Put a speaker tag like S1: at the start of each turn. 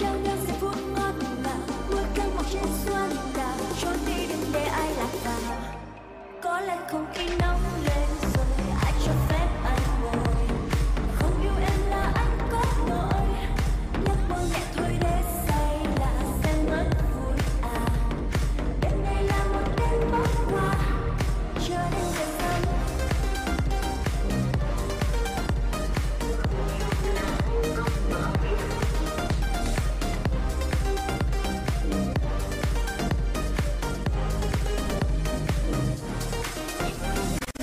S1: trao nhau giây phút ngọt ngào, nuốt cơn mộng trên xuân đào, trốn đi đừng để ai lạc vào. Có lẽ không khí nóng